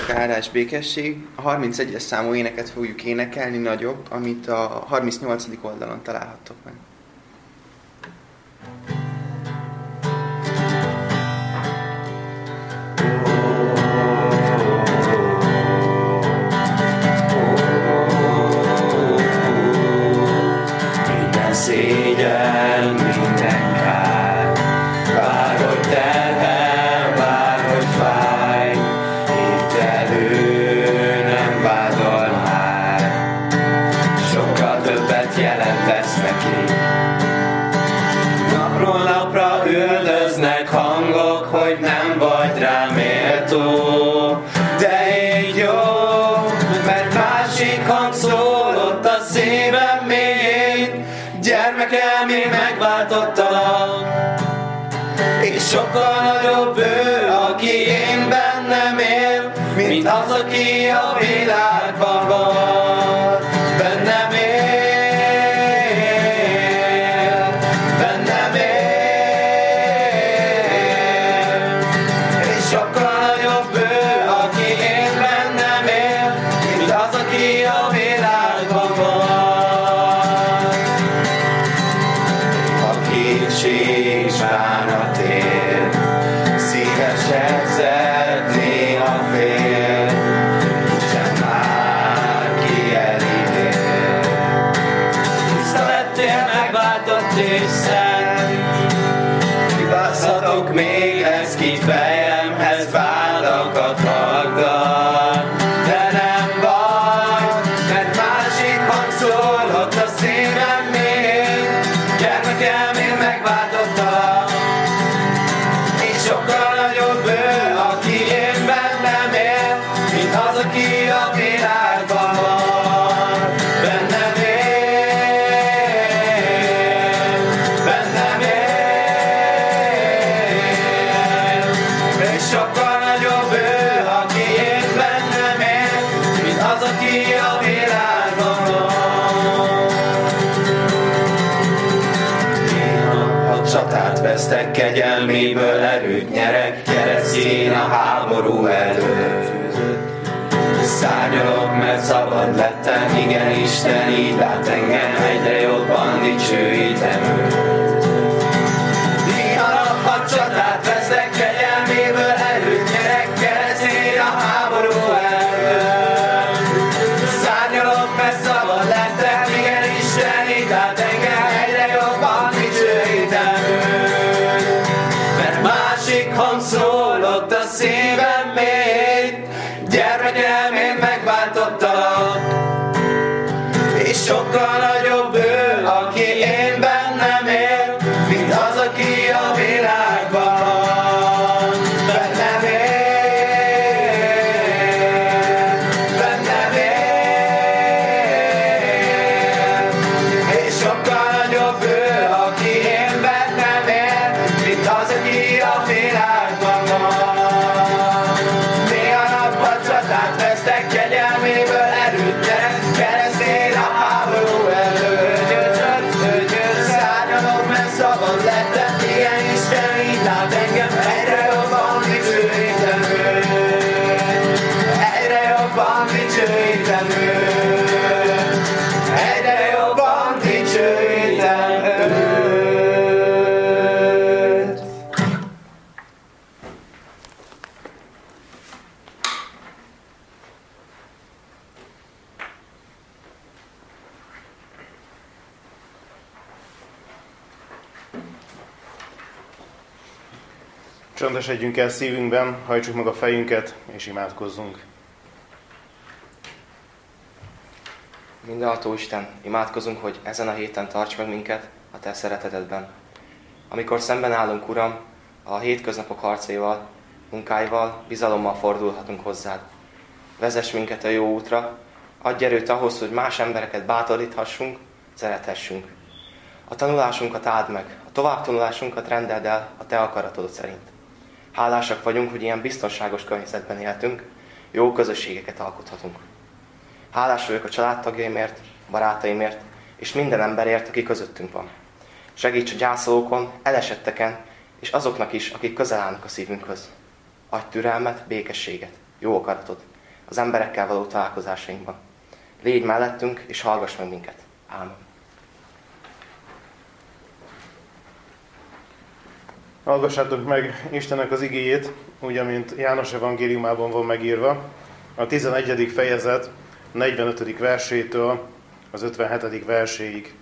Sziasztok, áldás, békesség! A 31-es számú éneket fogjuk énekelni, nagyobb, amit a 38. oldalon találhattok meg. Minden szégyen, minden kár, bárhogy terhel, bárhogy fáj, itt elő nem vádol már, sokkal többet jelentesz neki. Napról napra üldöznek hangok, hogy nem vagy rá méltó, de így jó, mert másik hang szólott a szívem mélyén. Gyermekem, én megváltottalak, és sokkal nagyobb ő, aki én bennem él, mint az, aki a világban van. Bennem él, bennem él, és sokkal nagyobb ő, aki én bennem él, mint az, aki a világban van. És bánat ér, szívesen szedné a fél, Isten már ki elítél. Tiszta lettél, megváltott és szent, hibázhatok még, ez ki fejemhez vádakat haggat, de nem baj, mert másik hang szólott a szívem még. Gyermekem, én megváltottalak, és sokkal nagyobb ő, aki én bennem él, mint az, aki a világban van. Bennem él, bennem él, és sokkal nagyobb ő, aki én bennem él, mint az, aki a világban van. Csatát vesztek, kegyelméből erőt nyerek, keresztjén a háború előtt. Szárnyalok, mert szabad lettem, igen, Isten így lát engem, egyre jobban dicsőítem őt. Néha nap csatát vesztek, kegyelméből erőt nyerek, keresztjén a háború előtt. Szárnyalok, mert szabad lettem, igen, Isten így lát engem, egyre jobban dicsőítem. Hang szólott a szívem még, gyermekem, én megváltottalak, és sokkal nagyobb ő, aki én bennem él, mint az, aki a világban van. Bennem él, bennem él, és sokkal nagyobb ő, aki én bennem él, mint az, aki a világban van. Néha nappal csatát vesztek, kegyelméből erőt nyerek, keresztjén a háború előtt. Ő győzött, szárnyalok, mert szabad lettem, igen, Isten így lát engem, egyre jobban dicsőítem őt. Egyre jobban dicsőítem őt. Egyre jobban dicsőítem őt. Csöndesedjünk el szívünkben, hajtsuk meg a fejünket, és imádkozzunk. Mindenható Isten, imádkozunk, hogy ezen a héten tarts meg minket a Te szeretetedben. Amikor szemben állunk, Uram, a hétköznapok harcaival, munkáival, bizalommal fordulhatunk hozzád. Vezess minket a jó útra, adj erőt ahhoz, hogy más embereket bátoríthassunk, szerethessünk. A tanulásunkat áld meg, a továbbtanulásunkat rendeld el a Te akaratod szerint. Hálásak vagyunk, hogy ilyen biztonságos környezetben éltünk, jó közösségeket alkothatunk. Hálás vagyok a családtagjaimért, barátaimért, és minden emberért, aki közöttünk van. Segíts a gyászolókon, elesetteken, és azoknak is, akik közel állnak a szívünkhöz. Adj türelmet, békességet, jó akaratot, az emberekkel való találkozásainkban. Légy mellettünk, és hallgass meg minket. Ámen. Hallgassátok meg Istennek az igéjét, úgy, amint János evangéliumában van megírva, a 11. fejezet 45. versétől az 57. verséig.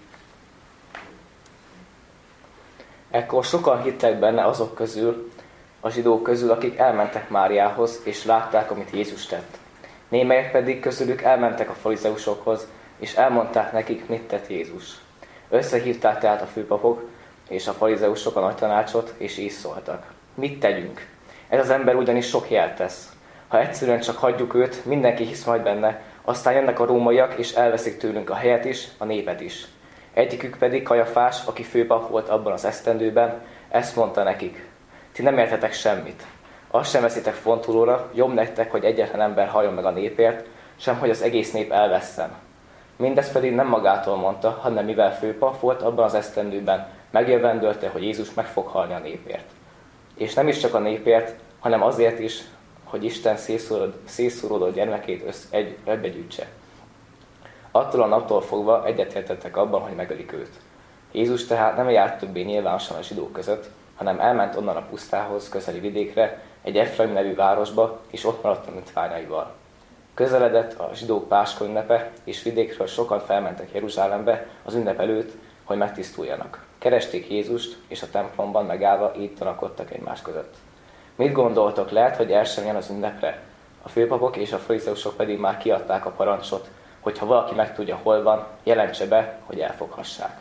Ekkor sokan hittek benne azok közül, a zsidók közül, akik elmentek Máriához, és látták, amit Jézus tett. Némelyek pedig közülük elmentek a farizeusokhoz, és elmondták nekik, mit tett Jézus. Összehívták tehát a főpapok és a farizeusok a nagy tanácsot, és így szóltak. Mit tegyünk? Ez az ember ugyanis sok jelt tesz. Ha egyszerűen csak hagyjuk őt, mindenki hisz majd benne, aztán jönnek a rómaiak, és elveszik tőlünk a helyet is, a népet is. Egyikük pedig Kajafás, aki főpap volt abban az esztendőben, ezt mondta nekik. Ti nem értetek semmit. Azt sem veszitek fontolóra, jobb nektek, hogy egyetlen ember halljon meg a népért, sem hogy az egész nép elvesszen. Mindezt pedig nem magától mondta, hanem mivel főpap volt abban az esztendőben, megjövendölte, hogy Jézus meg fog halni a népért. És nem is csak a népért, hanem azért is, hogy Isten szétszóródott gyermekét egybe-gyűjtse. Attól a naptól fogva egyetértettek abban, hogy megölik őt. Jézus tehát nem járt többé nyilvánosan a zsidók között, hanem elment onnan a pusztához, közeli vidékre, egy Efraim nevű városba, és ott maradt a tanítványaival. Közeledett a zsidók Páska ünnepe, és vidékről sokan felmentek Jeruzsálembe az ünnep előtt, hogy megtisztuljanak. Keresték Jézust, és a templomban megállva így tanakodtak egymás között. Mit gondoltok, lehet, hogy el sem jön az ünnepre? A főpapok és a farizeusok pedig már kiadták a parancsot, hogy ha valaki megtudja, hol van, jelentse be, hogy elfoghassák.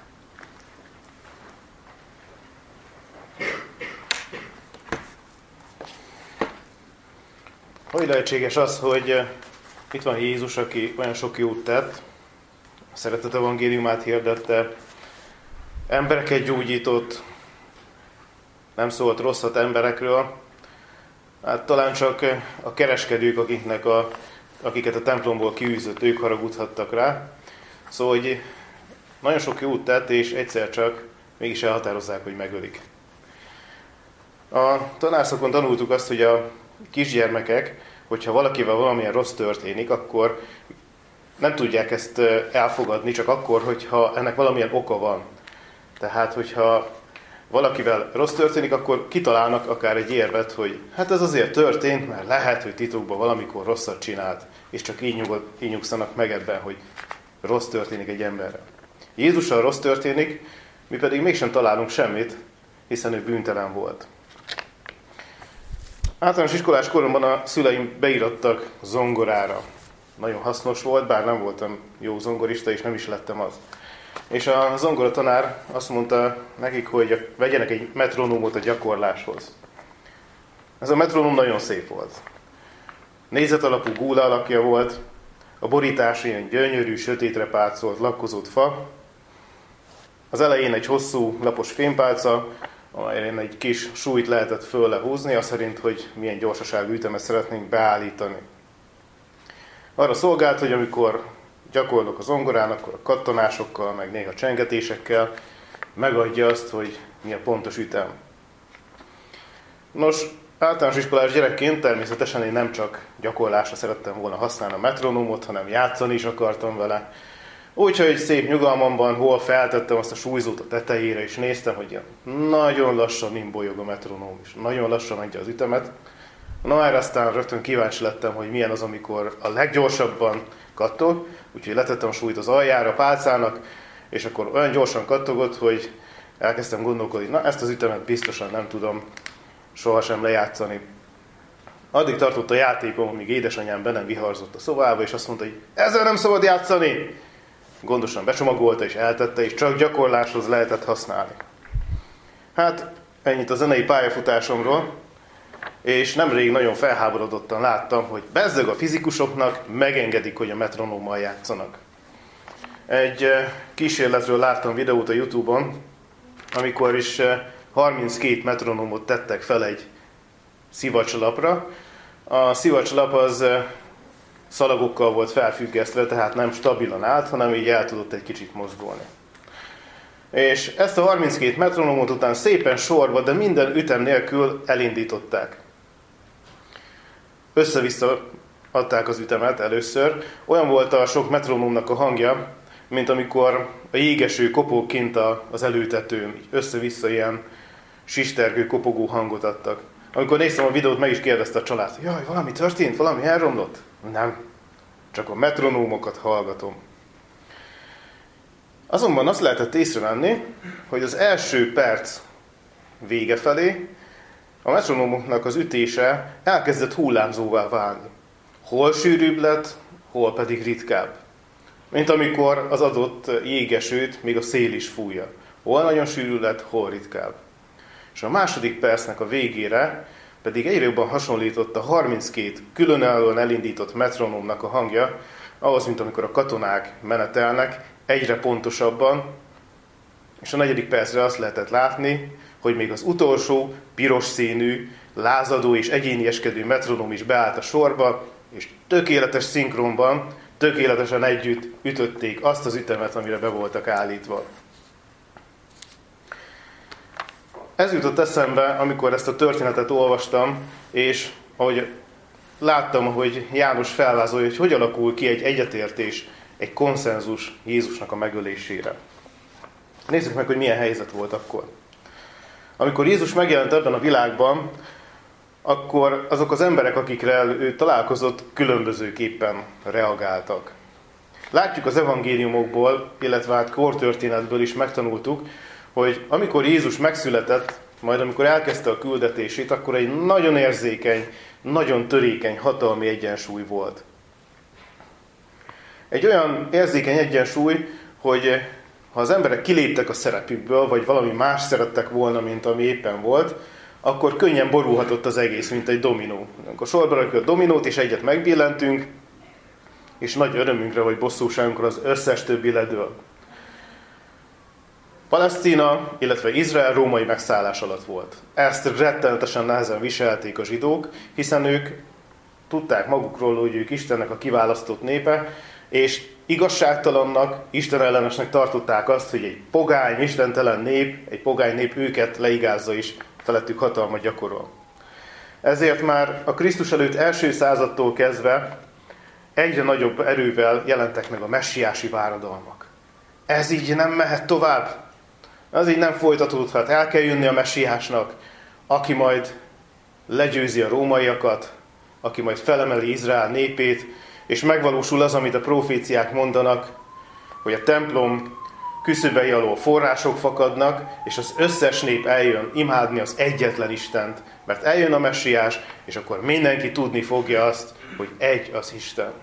Hogy lehetséges az, hogy itt van Jézus, aki olyan sok jót tett, a szeretet evangéliumát hirdette, embereket gyógyított, nem szólt rosszat emberekről, hát talán csak a kereskedők, akiket a templomból kiűzött, ők haragudhattak rá. Szóval, hogy nagyon sok jót tett, és egyszer csak mégis elhatározzák, hogy megölik. A tanárszakon tanultuk azt, hogy a kisgyermekek, hogyha valakivel valamilyen rossz történik, akkor nem tudják ezt elfogadni, csak akkor, hogyha ennek valamilyen oka van. Tehát, hogyha valakivel rossz történik, akkor kitalálnak akár egy érvet, hogy hát ez azért történt, mert lehet, hogy titokban valamikor rosszat csinált, és csak így nyugszanak meg ebben, hogy rossz történik egy emberrel. Jézussal rossz történik, mi pedig mégsem találunk semmit, hiszen ő bűntelen volt. Általános iskolás koromban a szüleim beírattak zongorára. Nagyon hasznos volt, bár nem voltam jó zongorista, és nem is lettem az. És a zongoratanár azt mondta nekik, hogy vegyenek egy metronómot a gyakorláshoz. Ez a metronóm nagyon szép volt. Nézet alapú gúla alakja volt, a borítás ilyen gyönyörű, sötétre pácolt, lakkozott fa. Az elején egy hosszú, lapos fémpálca, amelyen egy kis súlyt lehetett fölle húzni, az szerint, hogy milyen gyorsaságú ütemet szeretnénk beállítani. Arra szolgált, hogy amikor gyakorlok a zongorán, akkor a kattanásokkal, meg néha csengetésekkel megadja azt, hogy mi a pontos ütem. Nos, általános iskolás gyerekként természetesen én nem csak gyakorlásra szerettem volna használni a metronómot, hanem játszani is akartam vele. Úgyhogy szép nyugalmamban hol feltettem azt a súlyzót a tetejére, és néztem, hogy nagyon lassan imbolyog a metronóm, és nagyon lassan adja az ütemet. Na, erre aztán rögtön kíváncsi lettem, hogy milyen az, amikor a leggyorsabban kattog, úgyhogy letettem a súlyt az aljára a pálcának, és akkor olyan gyorsan kattogott, hogy elkezdtem gondolkodni, na ezt az ütemet biztosan nem tudom sohasem lejátszani. Addig tartott a játékom, amíg édesanyám be nem viharzott a szobába, és azt mondta, hogy ezzel nem szabad játszani! Gondosan becsomagolta és eltette, és csak gyakorláshoz lehetett használni. Hát, ennyit a zenei pályafutásomról, és nemrég nagyon felháborodottan láttam, hogy bezzeg a fizikusoknak megengedik, hogy a metronómmal játszanak. Egy kísérletről láttam videót a YouTube-on, amikor is 32 metronómot tettek fel egy szivacslapra. A szivacslap az szalagokkal volt felfüggesztve, tehát nem stabilan állt, hanem így el tudott egy kicsit mozdulni. És ezt a 32 metronómot után szépen sorba, de minden ütem nélkül elindították. Össze-vissza adták az ütemet először, olyan volt a sok metronómnak a hangja, mint amikor a jégeső kopog kint az előtetőn, így össze-vissza ilyen sistergő, kopogó hangot adtak. Amikor néztem a videót, meg is kérdezte a család, jaj, valami történt, valami elromlott? Nem, csak a metronómokat hallgatom. Azonban azt lehetett észrevenni, hogy az első perc vége felé a metronómoknak az ütése elkezdett hullámzóvá válni. Hol sűrűbb lett, hol pedig ritkább. Mint amikor az adott jégesőt még a szél is fújja. Hol nagyon sűrű lett, hol ritkább. És a második percnek a végére pedig egyre jobban hasonlított a 32 különállóan elindított metronómnak a hangja, ahhoz, mint amikor a katonák menetelnek, egyre pontosabban, és a negyedik percre azt lehetett látni, hogy még az utolsó, piros színű, lázadó és egyénieskedő metronóm is beállt a sorba, és tökéletes szinkronban, tökéletesen együtt ütötték azt az ütemet, amire be voltak állítva. Ez jutott eszembe, amikor ezt a történetet olvastam, és ahogy láttam, hogy János felvázolja, hogy hogy alakul ki egy egyetértés, egy konszenzus Jézusnak a megölésére. Nézzük meg, hogy milyen helyzet volt akkor. Amikor Jézus megjelent ebben a világban, akkor azok az emberek, akikre ő találkozott, különbözőképpen reagáltak. Látjuk az evangéliumokból, illetve hát kortörténetből is megtanultuk, hogy amikor Jézus megszületett, majd amikor elkezdte a küldetését, akkor egy nagyon érzékeny, nagyon törékeny hatalmi egyensúly volt. Egy olyan érzékeny egyensúly, hogy ha az emberek kiléptek a szerepükből, vagy valami más szerettek volna, mint ami éppen volt, akkor könnyen borulhatott az egész, mint egy dominó. Akkor sorba rakjuk a dominót, és egyet megbillentünk, és nagy örömünkre vagy bosszúságunkra az összes többi ledől. Palesztina, illetve Izrael római megszállás alatt volt. Ezt rettenetesen nehezen viselték a zsidók, hiszen ők tudták magukról, hogy ők Istennek a kiválasztott népe, és igazságtalannak, istenellenesnek tartották azt, hogy egy pogány, istentelen nép, egy pogány nép őket leigázza és felettük hatalmat gyakorol. Ezért már a Krisztus előtt első századtól kezdve egyre nagyobb erővel jelentek meg a messiási váradalmak. Ez így nem mehet tovább. Ez így nem folytatódhat. El kell jönni a messiásnak, aki majd legyőzi a rómaiakat, aki majd felemeli Izrael népét, és megvalósul az, amit a proféciák mondanak, hogy a templom küszöbei alól források fakadnak, és az összes nép eljön imádni az egyetlen Istent, mert eljön a messiás, és akkor mindenki tudni fogja azt, hogy egy az Isten.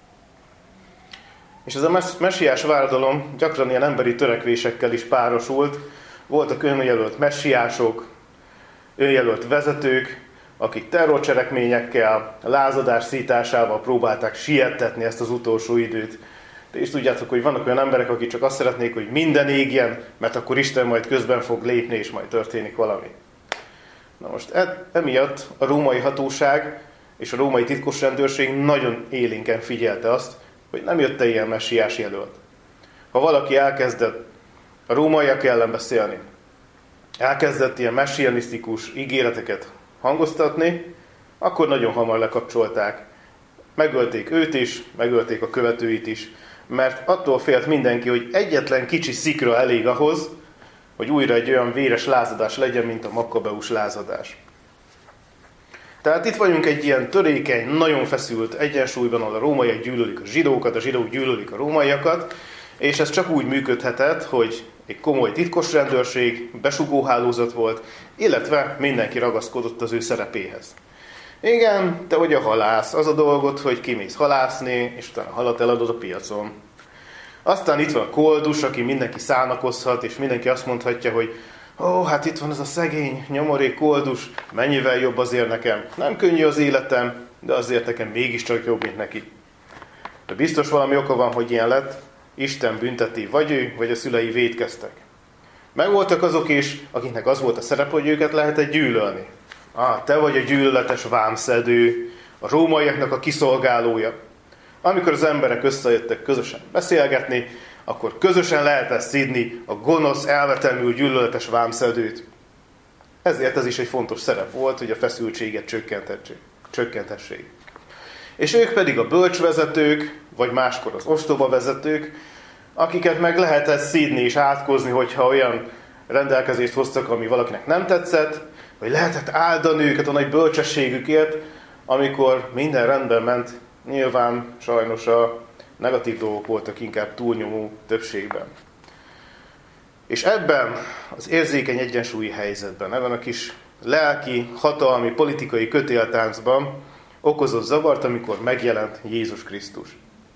És ez a messiás váradalom gyakran ilyen emberi törekvésekkel is párosult. Voltak önjelölt messiások, önjelölt vezetők, akik terrorcselekményekkel, lázadás szításával próbálták siettetni ezt az utolsó időt. De is tudjátok, hogy vannak olyan emberek, akik csak azt szeretnék, hogy minden égjen, mert akkor Isten majd közben fog lépni, és majd történik valami. Na most emiatt a római hatóság és a római titkosrendőrség nagyon élénken figyelte azt, hogy nem jött-e ilyen messiás jelölt. Ha valaki elkezdett a rómaiak ellen beszélni, elkezdett ilyen messianisztikus ígéreteket hangoztatni, akkor nagyon hamar lekapcsolták. Megölték őt is, megölték a követőit is, mert attól félt mindenki, hogy egyetlen kicsi szikra elég ahhoz, hogy újra egy olyan véres lázadás legyen, mint a makkabeus lázadás. Tehát itt vagyunk egy ilyen törékeny, nagyon feszült egyensúlyban, ahol a rómaiak gyűlölik a zsidókat, a zsidók gyűlölik a rómaiakat, és ez csak úgy működhetett, hogy egy komoly titkos rendőrség, besugóhálózat volt, illetve mindenki ragaszkodott az ő szerepéhez. Igen, te vagy a halász, az a dolgod, hogy kimész halászni, és utána halat eladod a piacon. Aztán itt van a koldus, aki mindenki szánakozhat, és mindenki azt mondhatja, hogy hát itt van ez a szegény, nyomorék koldus, mennyivel jobb azért nekem. Nem könnyű az életem, de azért nekem mégiscsak jobb, mint neki. De biztos valami oka van, hogy ilyen lett. Isten bünteti, vagy ő, vagy a szülei vétkeztek. Megvoltak azok is, akiknek az volt a szerep, hogy őket lehetett gyűlölni. Te vagy a gyűlöletes vámszedő, a rómaiaknak a kiszolgálója. Amikor az emberek összejöttek közösen beszélgetni, akkor közösen lehetett szidni a gonosz, elvetemült, gyűlöletes vámszedőt. Ezért ez is egy fontos szerep volt, hogy a feszültséget csökkentessék. És ők pedig a bölcsvezetők, vagy máskor az ostoba vezetők, akiket meg lehetett szídni és átkozni, hogyha olyan rendelkezést hoztak, ami valakinek nem tetszett, vagy lehetett áldani őket a nagy bölcsességükért, amikor minden rendben ment, nyilván sajnos a negatív dolgok voltak inkább túlnyomó többségben. És ebben az érzékeny egyensúlyi helyzetben, ebben a kis lelki, hatalmi, politikai kötéltáncban okozott zavart, amikor megjelent Jézus Krisztus.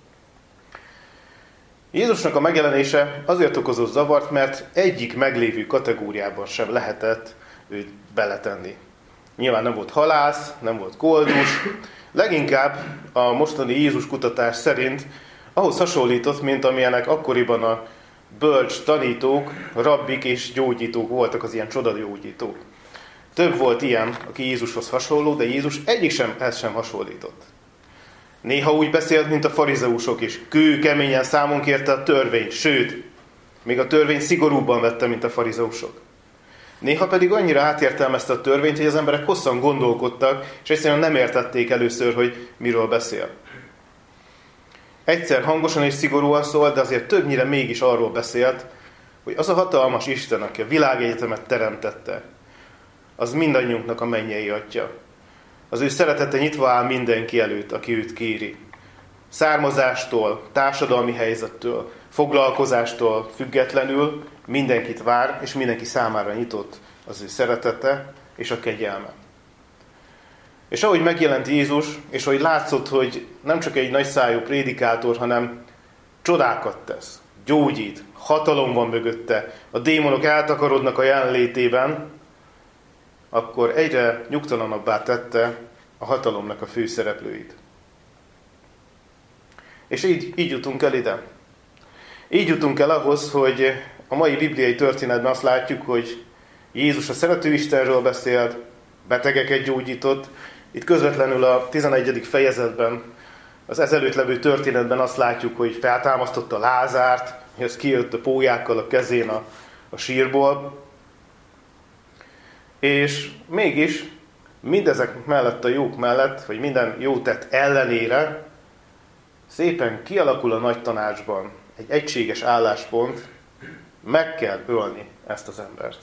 Jézusnak a megjelenése azért okozott zavart, mert egyik meglévő kategóriában sem lehetett őt beletenni. Nyilván nem volt halász, nem volt koldus, leginkább a mostani Jézus kutatás szerint ahhoz hasonlított, mint amilyenek akkoriban a bölcs tanítók, rabbik és gyógyítók voltak, az ilyen csodagyógyítók. Több volt ilyen, aki Jézushoz hasonló, de Jézus egyik sem ehhez sem hasonlított. Néha úgy beszélt, mint a farizeusok is. Kőkeményen számon kérte a törvényt, sőt, még a törvény szigorúbban vette, mint a farizeusok. Néha pedig annyira átértelmezte a törvényt, hogy az emberek hosszan gondolkodtak, és egyszerűen nem értették először, hogy miről beszél. Egyszer hangosan és szigorúan szólt, de azért többnyire mégis arról beszélt, hogy az a hatalmas Isten, aki a világegyetemet teremtette, az mindannyiunknak a mennyei atya. Az ő szeretete nyitva áll mindenki előtt, aki őt kéri. Származástól, társadalmi helyzettől, foglalkozástól függetlenül mindenkit vár, és mindenki számára nyitott az ő szeretete és a kegyelme. És ahogy megjelent Jézus, és ahogy látszott, hogy nem csak egy nagyszájú prédikátor, hanem csodákat tesz, gyógyít, hatalom van mögötte, a démonok eltakarodnak a jelenlétében, akkor egyre nyugtalanabbá tette a hatalomnak a főszereplőit. És így jutunk el ide. Így jutunk el ahhoz, hogy a mai bibliai történetben azt látjuk, hogy Jézus a szerető Istenről beszélt, betegeket gyógyított. Itt közvetlenül a 11. fejezetben, az ezelőtt levő történetben azt látjuk, hogy feltámasztotta Lázárt, hogy az kijött a pólyákkal a kezén a sírból. És mégis mindezek mellett, a jók mellett, vagy minden jó tett ellenére szépen kialakul a nagy tanácsban egy egységes álláspont, meg kell ölni ezt az embert.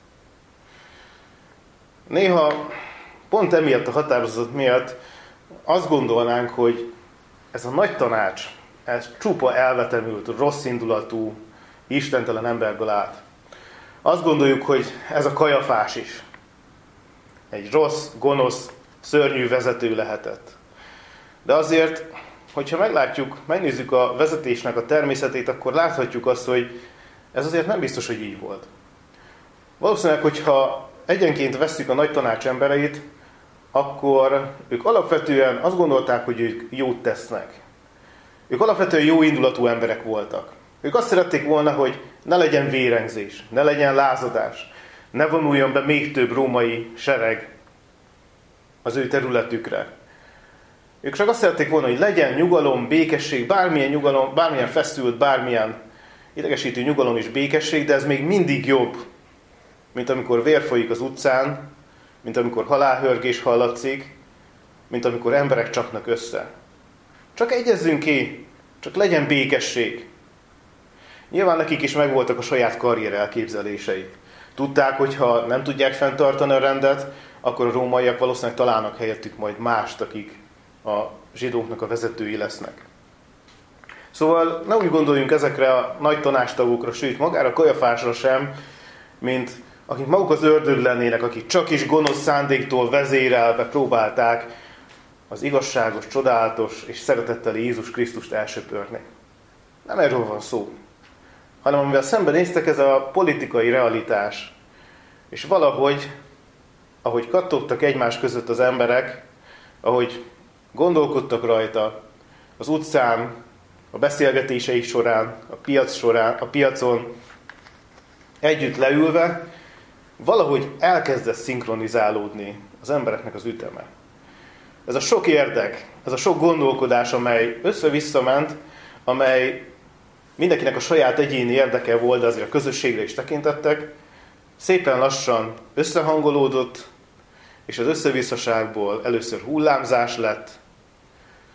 Néha pont emiatt a határozat miatt azt gondolnánk, hogy ez a nagy tanács, ez csupa elvetemült, rossz indulatú, istentelen emberből állt. Azt gondoljuk, hogy ez a Kajafás is egy rossz, gonosz, szörnyű vezető lehetett. De azért, hogyha megnézzük a vezetésnek a természetét, akkor láthatjuk azt, hogy ez azért nem biztos, hogy így volt. Valószínűleg, hogyha egyenként vesszük a nagy tanács embereit, akkor ők alapvetően azt gondolták, hogy ők jót tesznek. Ők alapvetően jó indulatú emberek voltak. Ők azt szerették volna, hogy ne legyen vérengzés, ne legyen lázadás, ne vonuljon be még több római sereg az ő területükre. Ők csak azt szerették volna, hogy legyen nyugalom, békesség, bármilyen nyugalom, bármilyen feszült, bármilyen idegesítő nyugalom és békesség, de ez még mindig jobb, mint amikor vér folyik az utcán, mint amikor halálhörgés hallatszik, mint amikor emberek csapnak össze. Csak egyezzünk ki, csak legyen békesség. Nyilván nekik is megvoltak a saját karrier elképzelései. Tudták, hogy ha nem tudják fenntartani a rendet, akkor a rómaiak valószínűleg találnak helyettük majd mást, akik a zsidóknak a vezetői lesznek. Szóval ne úgy gondoljunk ezekre a nagy tanácstagokra, sőt magára Kajafásra sem, mint akik maguk az ördög lennének, akik csak is gonosz szándéktól vezérelve próbálták az igazságos, csodálatos és szeretetteli Jézus Krisztust elsöpörni. Nem erről van szó, hanem amivel szembenéztek, ez a politikai realitás. És valahogy, ahogy kattogtak egymás között az emberek, ahogy gondolkodtak rajta, az utcán, a beszélgetéseik során, a piacon, együtt leülve, valahogy elkezdett szinkronizálódni az embereknek az üteme. Ez a sok érdek, ez a sok gondolkodás, amely össze-vissza ment, amely mindenkinek a saját egyéni érdeke volt, de azért a közösségre is tekintettek, szépen lassan összehangolódott, és az összevisszaságból először hullámzás lett,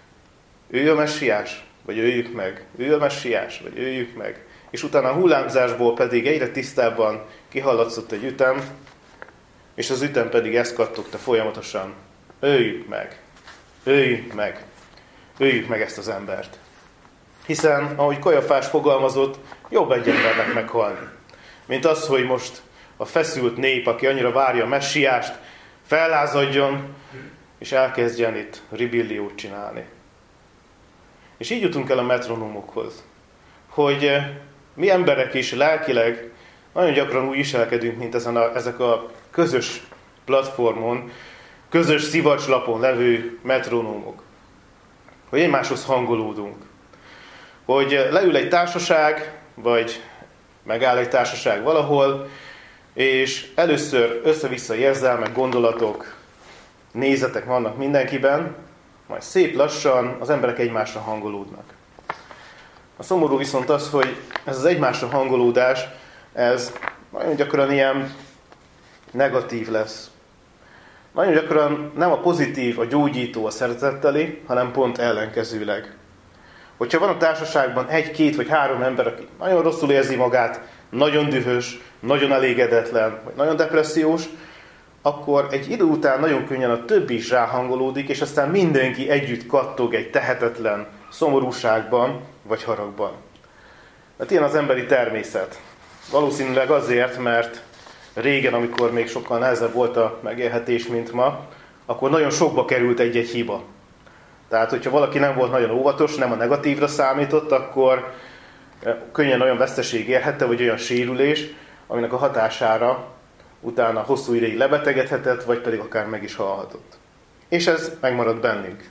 ő a messiás, vagy öljük meg, ő a messiás, vagy öljük meg. És utána a hullámzásból pedig egyre tisztábban kihallatszott egy ütem, és az ütem pedig ezt kattogta folyamatosan. Öljük meg, öljük meg, öljük meg ezt az embert. Hiszen, ahogy Kajafás fogalmazott, jobb egy embernek meghalni, mint az, hogy most a feszült nép, aki annyira várja a messiást, fellázadjon, és elkezdjen itt ribilliót csinálni. És így jutunk el a metronómokhoz, hogy mi emberek is lelkileg nagyon gyakran úgy viselkedünk, mint ezek a közös platformon, közös szivacslapon levő metronómok. Hogy egymáshoz hangolódunk. Hogy leül egy társaság, vagy megáll egy társaság valahol, és először össze-vissza érzelmek, gondolatok, nézetek vannak mindenkiben, majd szép lassan az emberek egymásra hangolódnak. A szomorú viszont az, hogy ez az egymásra hangolódás, ez nagyon gyakran ilyen negatív lesz. Nagyon gyakran nem a pozitív, a gyógyító, a szeretetteli, hanem pont ellenkezőleg. Hogyha van a társaságban 1, 2 vagy 3 ember, aki nagyon rosszul érzi magát, nagyon dühös, nagyon elégedetlen, vagy nagyon depressziós, akkor egy idő után nagyon könnyen a többi is ráhangolódik, és aztán mindenki együtt kattog egy tehetetlen szomorúságban, vagy haragban. Mert ilyen az emberi természet. Valószínűleg azért, mert régen, amikor még sokkal nehezebb volt a megélhetés, mint ma, akkor nagyon sokba került egy-egy hiba. Tehát, hogyha valaki nem volt nagyon óvatos, nem a negatívra számított, akkor könnyen olyan veszteség érhette, vagy olyan sérülés, aminek a hatására utána hosszú ideig lebetegedhetett, vagy pedig akár meg is halhatott. És ez megmarad bennünk.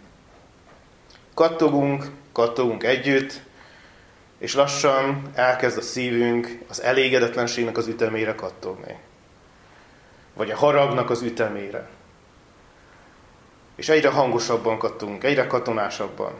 Kattogunk együtt, és lassan elkezd a szívünk az elégedetlenségnek az ütemére kattogni. Vagy a haragnak az ütemére. És egyre hangosabban kattogunk, egyre katonásabban.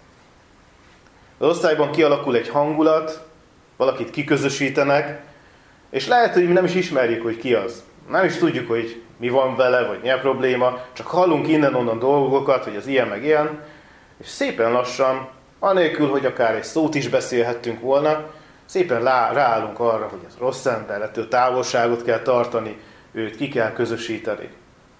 Az osztályban kialakul egy hangulat, valakit kiközösítenek, és lehet, hogy mi nem is ismerjük, hogy ki az. Nem is tudjuk, hogy mi van vele, vagy mi a probléma, csak hallunk innen-onnan dolgokat, hogy az ilyen meg ilyen, és szépen lassan, anélkül, hogy akár egy szót is beszélhettünk volna, szépen ráállunk arra, hogy ez rossz ember, ettől távolságot kell tartani, őt ki kell közösíteni.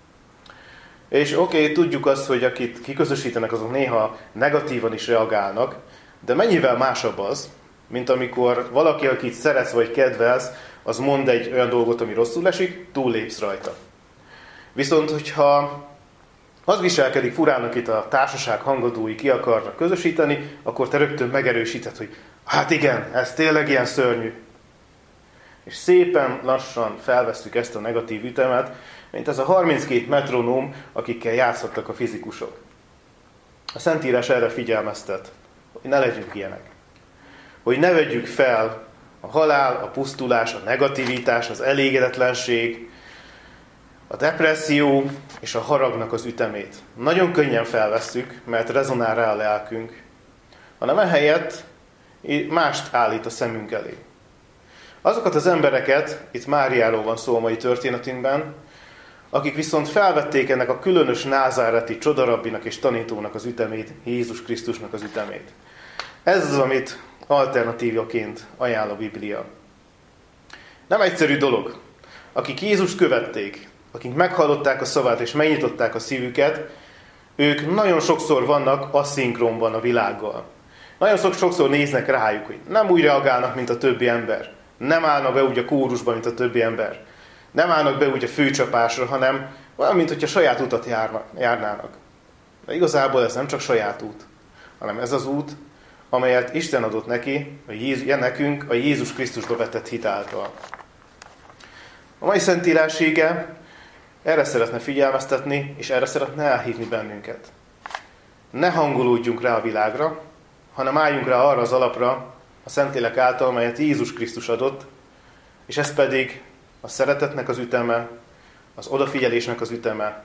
És oké, tudjuk azt, hogy akit kiközösítenek, azok néha negatívan is reagálnak, de mennyivel másabb az, mint amikor valaki, akit szeretsz vagy kedvelsz, az mond egy olyan dolgot, ami rosszul esik, túllépsz rajta. Viszont, hogyha az viselkedik furán, akit a társaság hangadói ki akarnak közösíteni, akkor te rögtön megerősíted, hogy hát igen, ez tényleg ilyen szörnyű. És szépen lassan felvesszük ezt a negatív ütemet, mint ez a 32 metronóm, akikkel játszottak a fizikusok. A Szentírás erre figyelmeztet, hogy ne legyünk ilyenek. Hogy ne vegyük fel a halál, a pusztulás, a negativitás, az elégedetlenség, a depresszió és a haragnak az ütemét. Nagyon könnyen felvesszük, mert rezonál rá a lelkünk, hanem ehelyett mást állít a szemünk elé. Azokat az embereket, itt Máriáról van szó a mai történetünkben, akik viszont felvették ennek a különös názáreti csodarabbinak és tanítónak az ütemét, Jézus Krisztusnak az ütemét. Ez az, amit alternatívaként ajánl a Biblia. Nem egyszerű dolog. Akik Jézust követték, akik meghallották a szavát és megnyitották a szívüket, ők nagyon sokszor vannak aszinkronban a világgal. Nagyon sokszor néznek rájuk, hogy nem úgy reagálnak, mint a többi ember. Nem állnak be úgy a kórusba, mint a többi ember. Nem állnak be úgy a főcsapásra, hanem olyan, mint hogyha saját utat járnának. De igazából ez nem csak saját út, hanem ez az út, amelyet Isten adott neki, nekünk a Jézus Krisztusba vetett hit által. A mai Szentírás íge erre szeretne figyelmeztetni, és erre szeretne elhívni bennünket. Ne hangolódjunk rá a világra, hanem álljunk rá arra az alapra, a Szentlélek által, melyet Jézus Krisztus adott, és ez pedig a szeretetnek az üteme, az odafigyelésnek az üteme,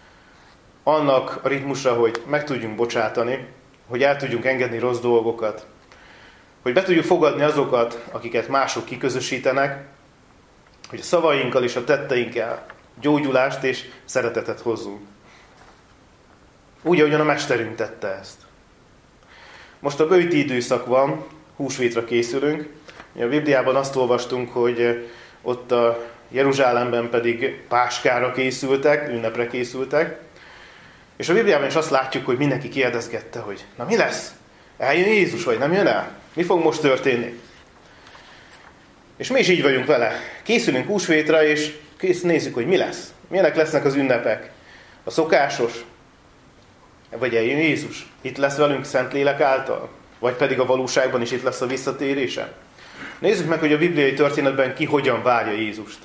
annak a ritmusra, hogy meg tudjunk bocsátani, hogy el tudjunk engedni rossz dolgokat, hogy be tudjuk fogadni azokat, akiket mások kiközösítenek, hogy a szavainkkal és a tetteinkkel gyógyulást és szeretetet hozzunk. Úgy, ahogyan a Mesterünk tette ezt. Most a böjti időszak van, húsvétra készülünk. A Bibliában azt olvastunk, hogy ott a Jeruzsálemben pedig páskára készültek, ünnepre készültek. És a Bibliában is azt látjuk, hogy mindenki kérdezgette, hogy na mi lesz? Eljön Jézus, vagy nem jön el? Mi fog most történni? És mi is így vagyunk vele. Készülünk húsvétra, és nézzük, hogy mi lesz. Milyenek lesznek az ünnepek? A szokásos? Vagy eljön Jézus? Itt lesz velünk Szentlélek által? Vagy pedig a valóságban is itt lesz a visszatérése? Nézzük meg, hogy a bibliai történetben ki hogyan várja Jézust.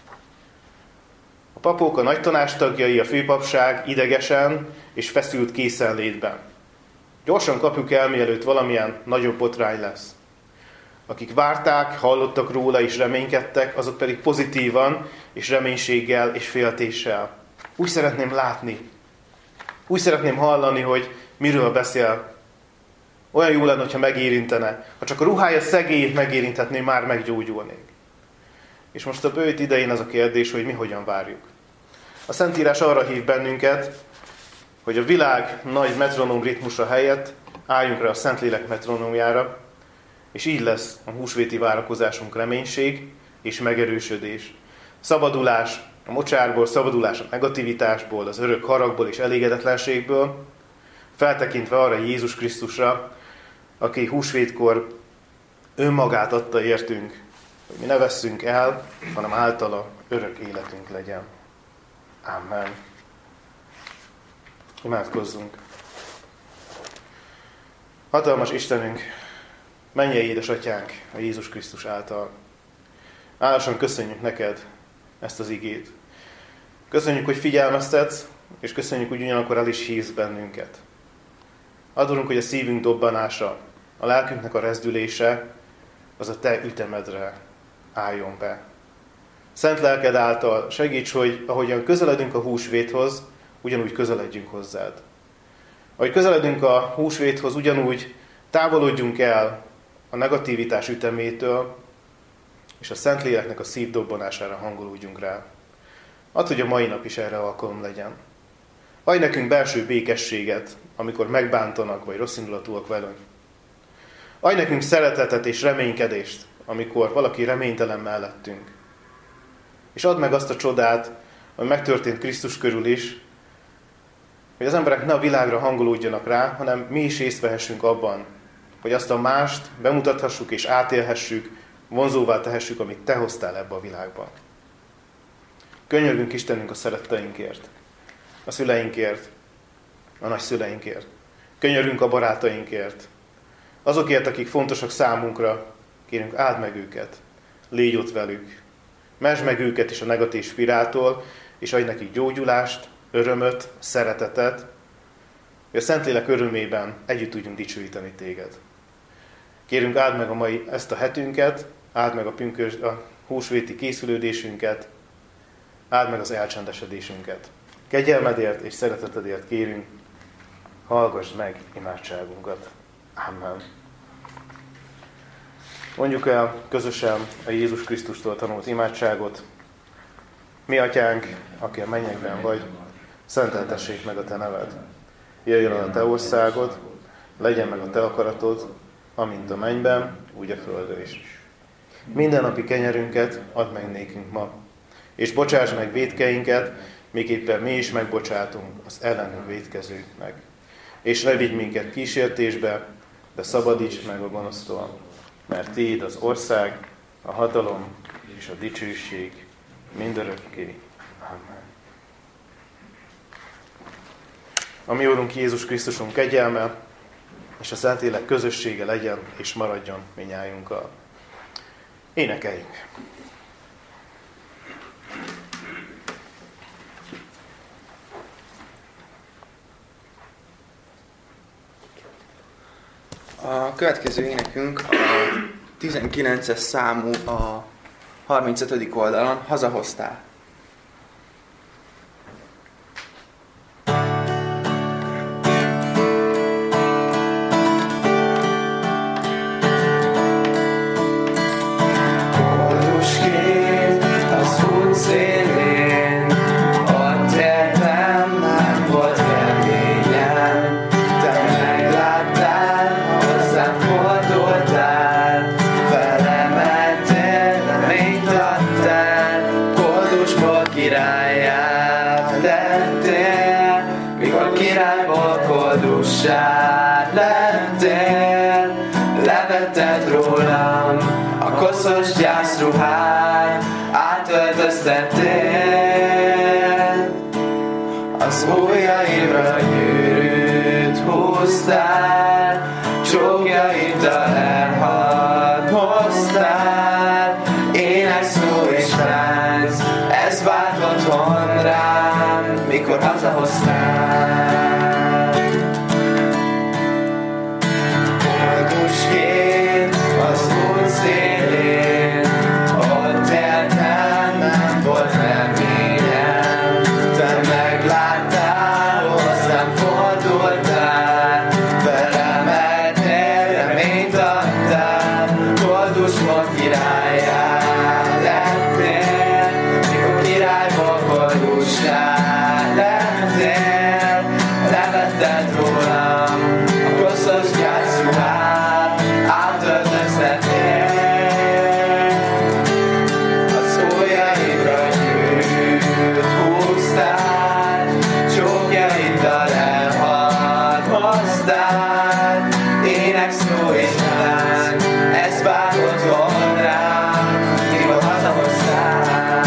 A papok, a nagy tanácstagjai, a főpapság idegesen és feszült készenlétben. Gyorsan kapjuk el, mielőtt valamilyen nagyobb botrány lesz. Akik várták, hallottak róla és reménykedtek, azok pedig pozitívan és reménységgel és féltéssel. Úgy szeretném látni, úgy szeretném hallani, hogy miről beszél. Olyan jó lenne, ha megérintene. Ha csak a ruhája szegélyét megérinthetné, már meggyógyulnék. És most a böjt idején az a kérdés, hogy mi hogyan várjuk. A Szentírás arra hív bennünket, hogy a világ nagy metronóm ritmusa helyett álljunk rá a Szentlélek metronómjára, és így lesz a húsvéti várakozásunk reménység és megerősödés. Szabadulás a mocsárból, szabadulás a negativitásból, az örök haragból és elégedetlenségből, feltekintve arra Jézus Krisztusra, aki húsvétkor önmagát adta értünk, hogy mi ne vesszünk el, hanem általa örök életünk legyen. Amen. Imádkozzunk. Hatalmas Istenünk, mennyei édesatyánk a Jézus Krisztus által. Hálásan köszönjük neked ezt az igét. Köszönjük, hogy figyelmeztetsz, és köszönjük, hogy ugyanakkor el is hívsz bennünket. Adorunk, hogy a szívünk dobbanása, a lelkünknek a rezdülése, az a te ütemedre álljon be. Szent lelked által segíts, hogy ahogyan közeledünk a húsvéthoz, ugyanúgy közeledjünk hozzád. Ahogy közeledünk a húsvéthoz, ugyanúgy távolodjunk el a negativitás ütemétől, és a Szentléleknek a szívdobbanására hangolódjunk rá. Add, hogy a mai nap is erre alkalom legyen. Adj nekünk belső békességet, amikor megbántanak, vagy rosszindulatúak velünk. Adj nekünk szeretetet és reménykedést, amikor valaki reménytelen mellettünk. És add meg azt a csodát, ami megtörtént Krisztus körül is, hogy az emberek ne a világra hangolódjanak rá, hanem mi is részt vehessünk abban, hogy azt a mást bemutathassuk és átélhessük, vonzóvá tehessük, amit te hoztál ebbe a világba. Könyörgünk Istenünk a szeretteinkért, a szüleinkért, a nagyszüleinkért. Könyörgünk a barátainkért. Azokért, akik fontosak számunkra, kérünk, áld meg őket, légy ott velük. Mesd meg őket is a negatív spiráltól, és adj nekik gyógyulást, örömöt, szeretetet, hogy a Szentlélek örömében együtt tudjunk dicsőíteni téged. Kérünk, áld meg ezt a hetünket, áld meg a húsvéti készülődésünket, áld meg az elcsendesedésünket. Kegyelmedért és szeretetedért kérünk, hallgass meg imádságunkat. Amen. Mondjuk el közösen a Jézus Krisztustól tanult imádságot. Mi atyánk, aki a mennyekben vagy, szenteltessék meg a te neved. Jöjjön el a te országod, legyen meg a te akaratod, amint a mennyben, úgy a földön is. Mindennapi kenyerünket add meg nékünk ma, és bocsáss meg vétkeinket, miképpen mi is megbocsátunk az ellenünk vétkezőknek. És ne vigy minket kísértésbe, de szabadíts meg a gonosztól, mert tiéd az ország, a hatalom és a dicsőség mindörökké. Amen. A mi Úrunk Jézus Krisztusunk kegyelme és a Szentlélek közössége legyen és maradjon minnyájunkkal. Énekeljünk! A következő énekünk a 19-es számú a 35. oldalon, Hazahoztál. Nem volt reményem, te megláttál, öltöztettél, az ujjaimra gyűrűt húztál, csókjaiddal elhalmoztál, ének, szó és tánc, ez várt otthon rám, mikor hazahoztál. Boldogként az út szélén, ott éltem, nem volt reményem, te megláttál, hozzám fordultál, felemeltél, reményt adtál, boldogság királyá lettél, mikor királyból boldogság lettél, levetted rólam a koszos gyászruhát, átöltöztettél, az ujjaimra gyűrűt húztál, csókjaiddal elhalmoztál, ének, szó és tánc, ez vár otthon rám, mikor hazahoztál.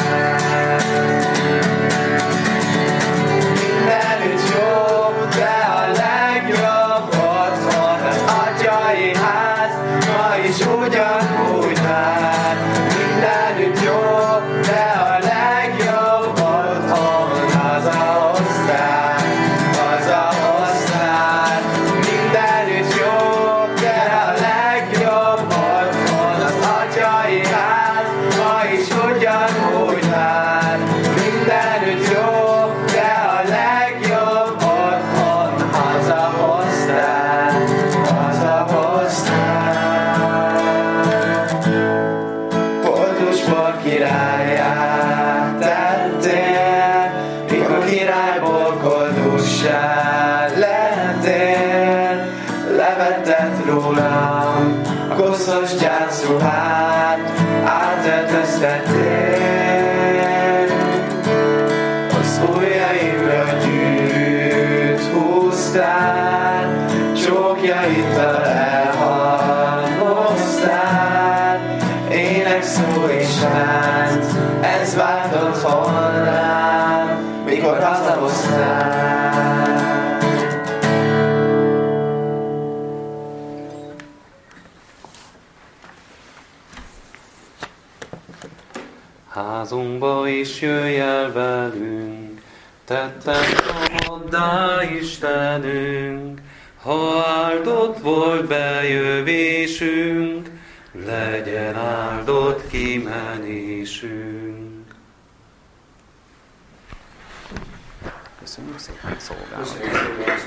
Mindenütt jobb, de a legjobb otthon az atyai ház, ma is ugyanúgy vár. Mindenütt jobb, de a legjobb otthon hazahoztál, hazahoztál. Mindenütt jobb, de a legjobb otthon az atyai ház, ma is ugyanúgy vár. Mindenütt jobb, de a legjobb otthon hazahoztál, hazahoztál. Boldogság királyá tettél, mikor királyból koldussá lettél, levetted rólam a koszos gyászruhát, átöltöztettél, az ujjaimra gyűrűt húztál, csókjaiddal elhalmoztál, ének, szó és tánc, ez várt otthon rám, mikor hazahoztál. Házunkba is jöjj el velünk, tettem szabaddá Istenünk, ha áldott volt bejövésünk, legyen áldott kimenésünk. Köszönjük szépen szolgálatot!